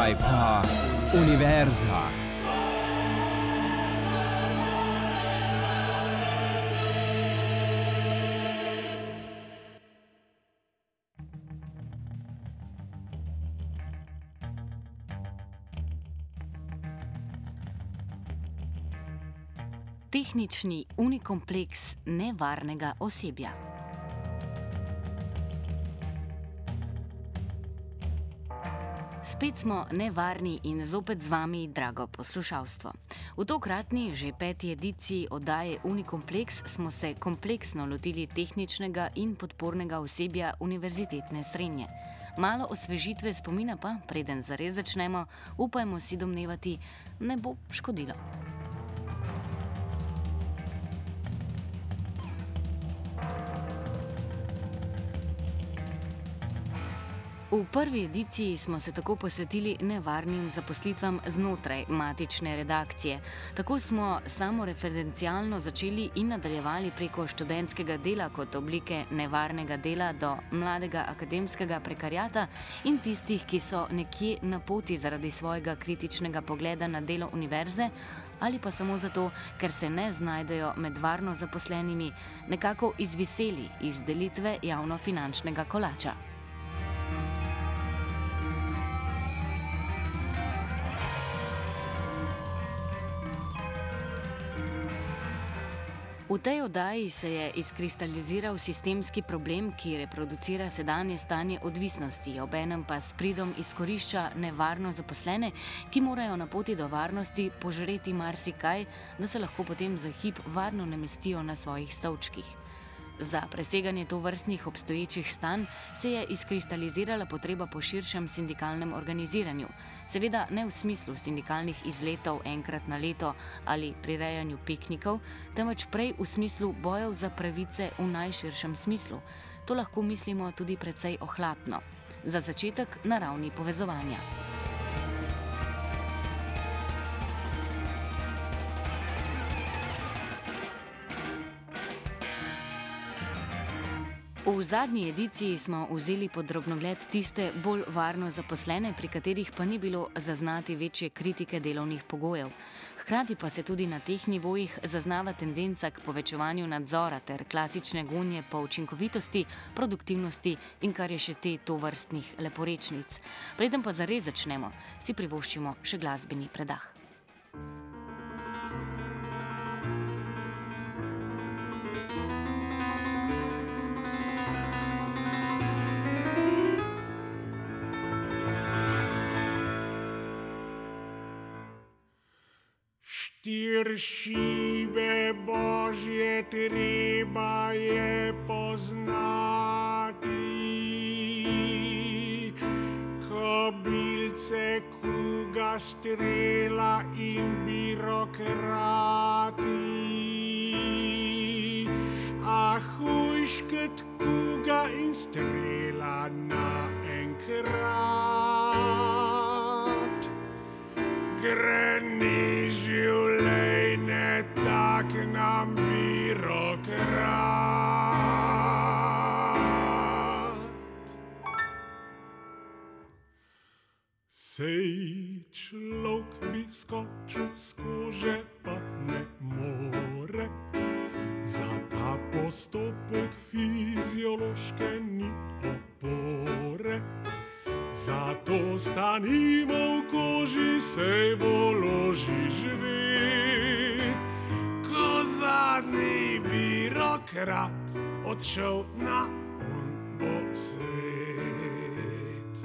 Zdaj pa univerza. Tehnični unikompleks nevarnega osebja. Spet smo nevarni in zopet z vami, drago poslušalstvo. V tokratni, že 5. ediciji oddaje Unikompleks smo se kompleksno lotili tehničnega in podpornega osebja Univerzitetne Srenje. Malo osvežitve spomina pa, preden zares začnemo, upajmo si domnevati, ne bo škodilo. V prvi ediciji smo se tako posvetili nevarnim zaposlitvam znotraj matične redakcije. Tako smo samoreferencialno začeli in nadaljevali preko študentskega dela kot oblike nevarnega dela do mladega akademskega prekariata in tistih, ki so nekje na poti zaradi svojega kritičnega pogleda na delo univerze ali pa samo zato, ker se ne znajdejo med varno zaposlenimi, nekako izviseli iz delitve javnofinančnega kolača. V tej oddaji se je izkristaliziral sistemski problem, ki reproducira sedanje stanje odvisnosti, obenem pa s pridom izkorišča nevarno zaposlene, ki morajo na poti do varnosti požreti marsikaj, da se lahko potem za hip varno namestijo na svojih stolčkih. Za preseganje tovrstnih obstoječih stanj se je izkristalizirala potreba po širšem sindikalnem organiziranju. Seveda ne v smislu sindikalnih izletov enkrat na leto ali prirejanju piknikov, temveč prej v smislu bojev za pravice v najširšem smislu. To lahko mislimo tudi precej ohlapno. Za začetek na ravni povezovanja. V zadnji ediciji smo vzeli pod drobnogled tiste bolj varno zaposlene, pri katerih pa ni bilo zaznati večje kritike delovnih pogojev. Hkrati pa se tudi na teh nivojih zaznava tendenca k povečevanju nadzora ter klasične gonje po učinkovitosti, produktivnosti in kar je še te tovrstnih leporečnic. Preden pa zares začnemo, si privoščimo še glasbeni predah. Štir šibe Božje treba je poznati, kobilce, kuga, strela in birokrati. A hujšket, kuga in strela naenkrat. Gre ni življenje, tak nam birokrat. Sej človek bi skočil s kože, pa ne more. Za ta postopek fiziološke ni opore. Zato stanimo v koži, sej bo loži živet. Ko zadnji birokrat odšel na on bo svet.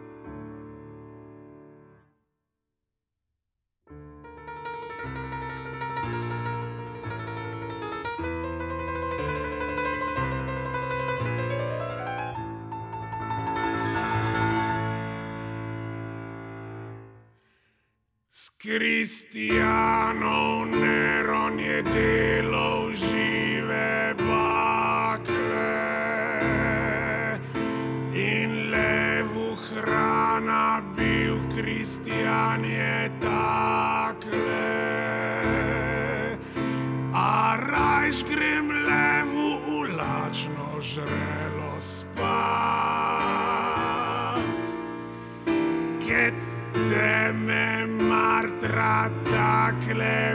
Kristijanov Neron je delal žive bakle in levu hrana bil Kristijan je takle. A rajš grem levu v lačno žrelo spat, ket rekle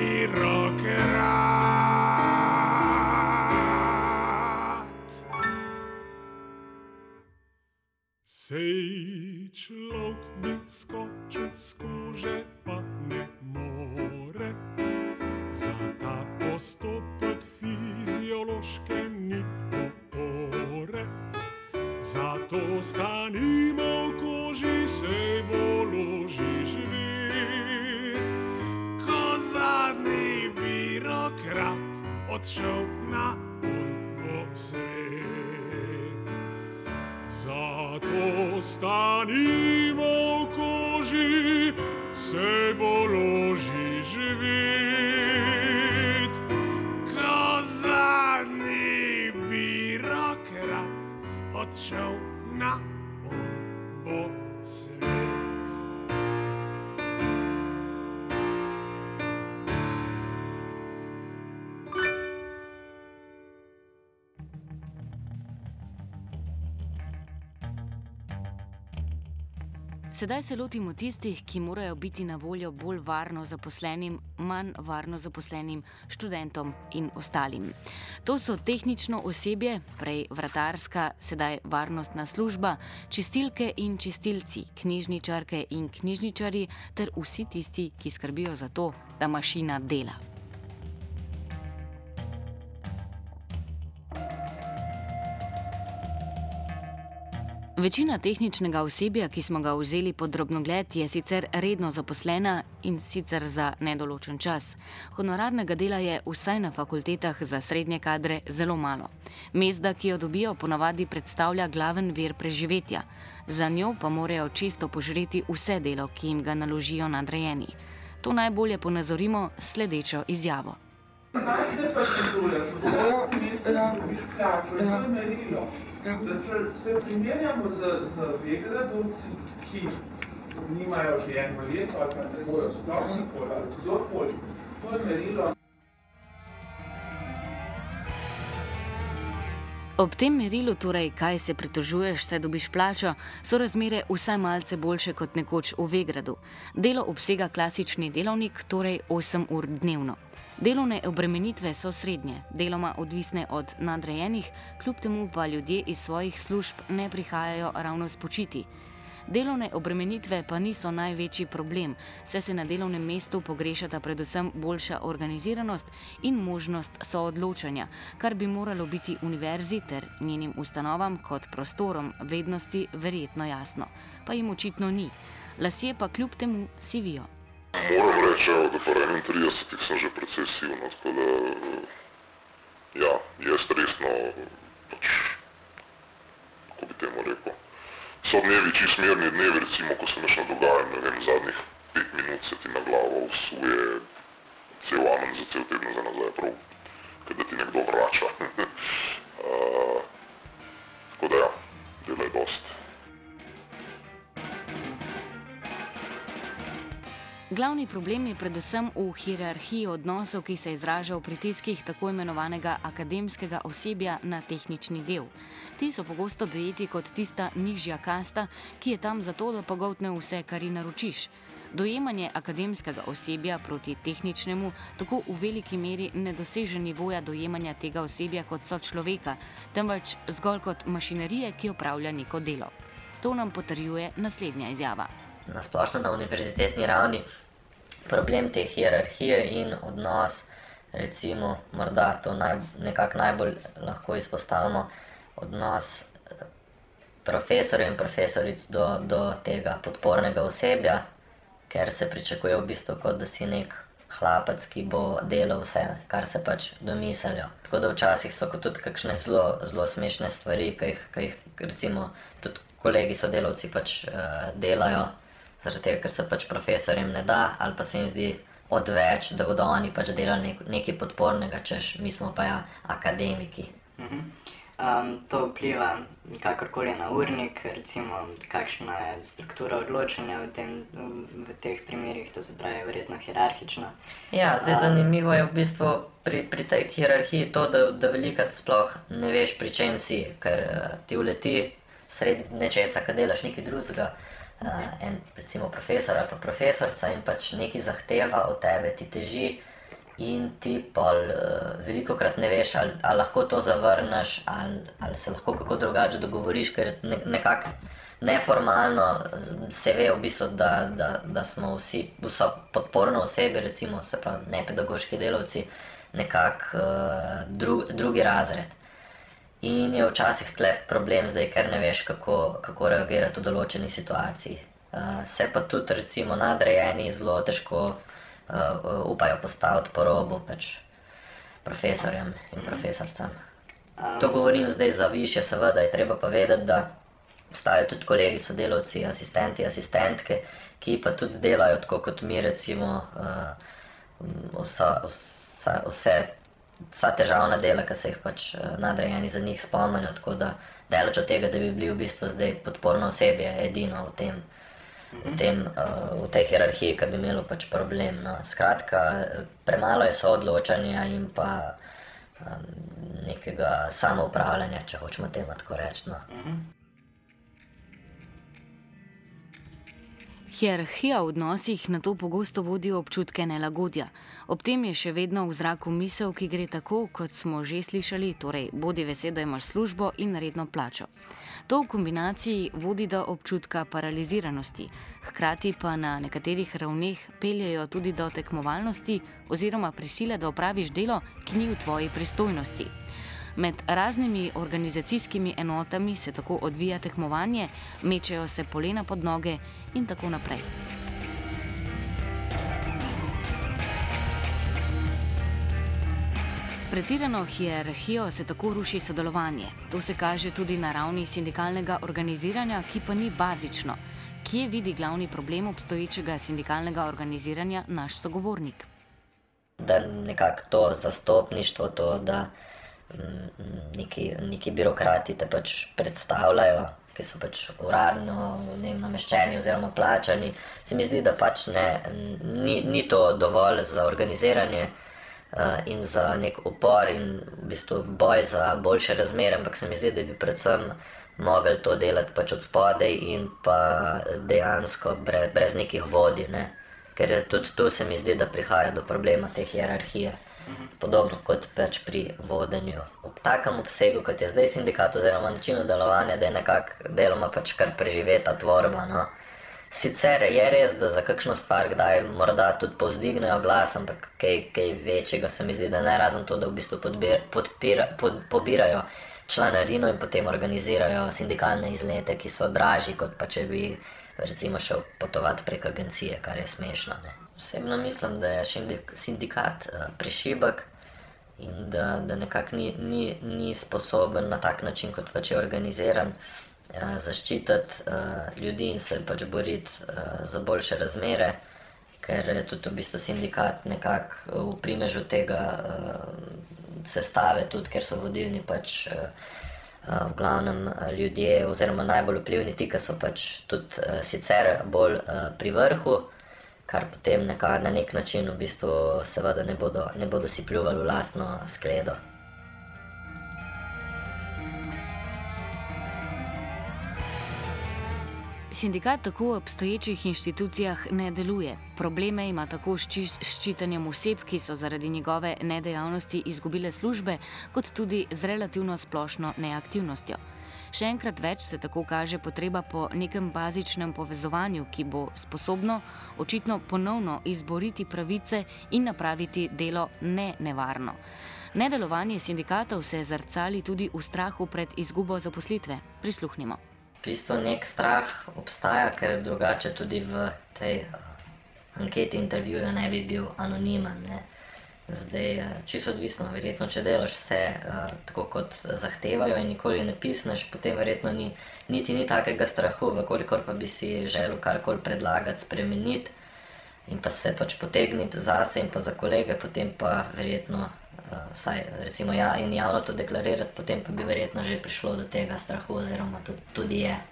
birokrat. Sej človek bi skočil z kože, pa ne more. Za ta postopek fiziološke ni opore. Zato stanimo v koži, sej bo ložiš vid. Ko zadnji birokrat odšel na unbo svet. Zato stanimo v koži, sej bo ložiš vid. Ko zadnji birokrat odšel na unbo svet. Sedaj se lotimo tistih, ki morajo biti na voljo bolj varno zaposlenim, manj varno zaposlenim študentom in ostalim. To so tehnično osebje, prej vratarska, sedaj varnostna služba, čistilke in čistilci, knjižničarke in knjižničarji ter vsi tisti, ki skrbijo za to, da mašina dela. Večina tehničnega osebja, ki smo ga vzeli pod drobnogled, je sicer redno zaposlena in sicer za nedoločen čas. Honorarnega dela je vsaj na fakultetah za srednje kadre zelo malo. Mezda, ki jo dobijo, ponavadi predstavlja glaven vir preživetja. Za njo pa morajo čisto požreti vse delo, ki jim ga naložijo nadrejeni. To najbolje ponazorimo s sledečo izjavo. Naj se pa čutuješ, vse mesec dobiš plačo, to je merilo. Da če se primerjamo z vegradovci, ki nimajo že eno leto ali pa se bojo sploh nikoli ali kdorkoli, to je merilo. Ob tem merilu, torej kaj se pritožuješ, saj dobiš plačo, so razmere vsaj malce boljše kot nekoč v Vegradu. Delo obsega klasični delovnik, torej 8 ur dnevno. Delovne obremenitve so srednje, deloma odvisne od nadrejenih, kljub temu pa ljudje iz svojih služb ne prihajajo ravno spočiti. Delovne obremenitve pa niso največji problem, saj se na delovnem mestu pogrešata predvsem boljša organiziranost in možnost soodločanja, kar bi moralo biti univerzi ter njenim ustanovam kot prostorom vednosti verjetno jasno. Pa jim očitno ni. Lasje pa kljub temu sivijo. Moram reči, da po 31 sem že precej sivno, tako da ja, je stresno, kako bi temu rekel. So dnevi čist mirni dnevi, recimo, ko se nešto dogaja, ne vem, zadnjih 5 minut se ti na glavo vsuje cel amen za cel teden za nazaj, prav, kaj da ti nekdo vrača. Tako da ja, dela je dost. Glavni problem je predvsem v hierarhiji odnosov, ki se izraža v pritiskih tako imenovanega akademskega osebja na tehnični del. Ti so pogosto dojeti kot tista nižja kasta, ki je tam zato, da pogoltne vse, kar ji naročiš. Dojemanje akademskega osebja proti tehničnemu tako v veliki meri ne doseže nivoja dojemanja tega osebja kot sočloveka, temveč zgolj kot mašinerije, ki opravlja neko delo. To nam potrjuje naslednja izjava. Na splošno na univerzitetni ravni problem te hierarhije in odnos, recimo, morda to nekako najbolj lahko izpostavimo, odnos profesorjev in profesoric do tega podpornega osebja, ker se pričakuje v bistvu, kot da si nek hlapec, ki bo delal vse, kar se pač domislijo. Tako da včasih so tudi kakšne zelo smešne stvari, ki jih recimo tudi kolegi sodelavci pač delajo, zaradi tega, ker se pač profesorjem ne da, ali pa se jim zdi odveč, da bodo oni pač delali nekaj podpornega, češ mi smo pa ja akademiki. To vpliva kakorkoli na urnik, recimo kakšna je struktura odločanja v teh primerih, to se pravi verjetno hierarhično. Ja, zdaj zanimivo je v bistvu pri tej hierarhiji to, da velikokrat sploh ne veš, pri čem si, ker ti uleti sredi nečesa, kad delaš nekaj drugega. en recimo profesor ali pa profesorca in pač nekaj zahteva od tebe, ti teži in ti pol velikokrat ne veš, ali lahko to zavrneš, ali se lahko kako drugače dogovoriš, ker nekako neformalno se ve v bistvu, da smo vsi podporno osebi, recimo, se pravi, nepedagoški delavci, nekako drugi razred. In je včasih tle problem zdaj, ker ne veš, kako reagirati v določeni situaciji. Se pa tudi recimo nadrejeni zelo težko upajo postaviti po robu pač profesorjem in profesorcem. To govorim zdaj za višje, seveda je treba pa vedeti, da obstajajo tudi kolegi, sodelavci, asistenti, asistentke, ki pa tudi delajo tako kot mi, recimo vsa težavna dela, ki se jih pač nadrejeni za njih spomenijo, tako da daleč od tega, da bi bili v bistvu zdaj podporno osebje edino v tej hierarhiji, ki bi imelo pač problem. No. Skratka, premalo je soodločanja in pa nekega samoupravljanja, če hočemo temu tako reči. No. Hierarhija v odnosih na to pogosto vodi občutke nelagodja. Ob tem je še vedno v zraku misel, ki gre tako, kot smo že slišali, torej bodi vesel, da imaš službo in redno plačo. To v kombinaciji vodi do občutka paraliziranosti, hkrati pa na nekaterih ravneh peljejo tudi do tekmovalnosti oziroma prisile, da opraviš delo, ki ni v tvoji pristojnosti. Med raznimi organizacijskimi enotami se tako odvija tekmovanje, mečejo se polena pod noge in tako naprej. S pretirano hierarhijo se tako ruši sodelovanje. To se kaže tudi na ravni sindikalnega organiziranja, ki pa ni bazično. Kje vidi glavni problem obstoječega sindikalnega organiziranja naš sogovornik? Da nekako to zastopništvo, to, da neki birokrati te pač predstavljajo, ki so pač uradno nameščeni oziroma plačani. Se mi zdi, da pač ni to dovolj za organiziranje in za nek upor in v bistvu boj za boljše razmere, ampak se mi zdi, da bi predvsem mogli to delati pač od spodaj in pa dejansko brez nekih vodij, ne? Ker tudi tu se mi zdi, da prihaja do problema te hierarhije. Podobno kot pač pri vodenju. Ob takem obsegu, kot je zdaj sindikat oziroma načinu delovanja, da je nekako deloma pač kar preživeta tvorba, no. Sicer je res, da za kakšno stvar kdaj morda tudi povzdignejo glas, ampak kaj večjega se mi zdi, da ne, razen to, da v bistvu pobirajo članarino in potem organizirajo sindikalne izlete, ki so dražji, kot pa če bi recimo šel potovati prek agencije, kar je smešno, ne. Osebno mislim, da je sindikat prešibek in da nekako ni sposoben na tak način, kot pač je organiziran, zaščititi ljudi in se pač boriti za boljše razmere, ker je tudi v bistvu sindikat nekako v primežu tega sestave, tudi ker so vodilni pač v glavnem ljudje oziroma najbolj vplivni ti, ki so pač tudi sicer bolj pri vrhu, kar potem na nek način v bistvu seveda ne bodo si pljuvali v lastno skledo. Sindikat tako v obstoječih inštitucijah ne deluje. Probleme ima tako s ščitanjem oseb, ki so zaradi njegove nedejavnosti izgubile službe, kot tudi z relativno splošno neaktivnostjo. Še enkrat več se tako kaže potreba po nekem bazičnem povezovanju, ki bo sposobno očitno ponovno izboriti pravice in napraviti delo nevarno. Nedelovanje sindikatov se zrcali tudi v strahu pred izgubo zaposlitve. Prisluhnimo. V bistvu nek strah obstaja, ker drugače tudi v tej anketi intervjuja ne bi bil anonimen, ne. Zdaj, čisto odvisno, verjetno, če delaš vse tako, kot zahtevajo in nikoli ne pisneš, potem verjetno niti ni takega strahu, vkolikor pa bi si želel karkoli predlagati, spremeniti in pa se pač potegniti zase in pa za kolege, potem pa verjetno, vsaj recimo in javno to deklarirati, potem pa bi verjetno že prišlo do tega strahu oziroma tudi je.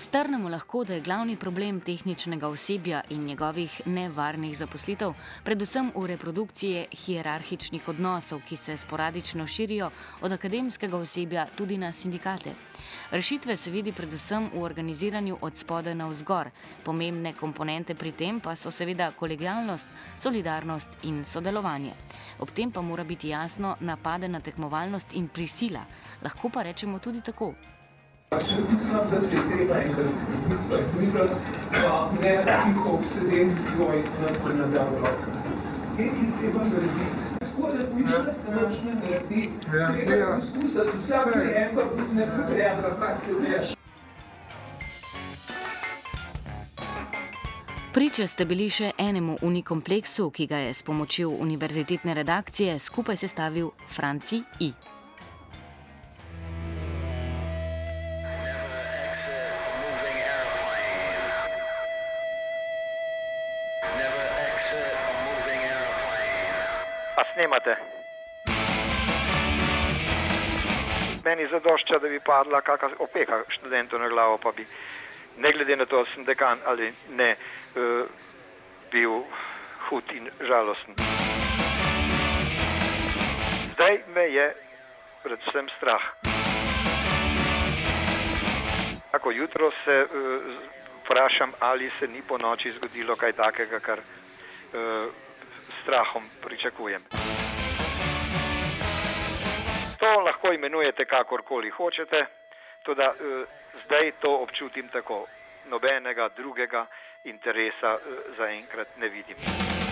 Strnemo lahko, da je glavni problem tehničnega osebja in njegovih nevarnih zaposlitev predvsem v reprodukciji hierarhičnih odnosov, ki se sporadično širijo od akademskega osebja tudi na sindikate. Rešitve se vidi predvsem v organiziranju od spodaj navzgor. Pomembne komponente pri tem pa so seveda kolegialnost, solidarnost in sodelovanje. Ob tem pa mora biti jasno napade na tekmovalnost in prisila. Lahko pa rečemo tudi tako. Jaz mislim, da se je treba enkrat zgoditi, pa sem videl, pa ne tiho obsedenti, joj, da se ne da vrati. Nekaj treba narediti. Tako razmišlja se nič ne naredi. Treba poskusiti, vsak enkrat ne potrebno, kaj se veš. Priče ste bili še enemu unikompleksu, ki ga je s pomočjo univerzitetne redakcije skupaj sestavil Franci I. A snemate? Meni zadošča, da bi padla kakšna opeka študentov na glavo, pa bi, ne glede na to, sem dekan ali ne, bil hud in žalosten. Zdaj me je predvsem strah. Tako jutro se vprašam, ali se ni po noči zgodilo kaj takega, kar strahom pričakujem. To lahko imenujete kakorkoli hočete, toda zdaj to občutim tako. Nobenega drugega interesa zaenkrat ne vidim.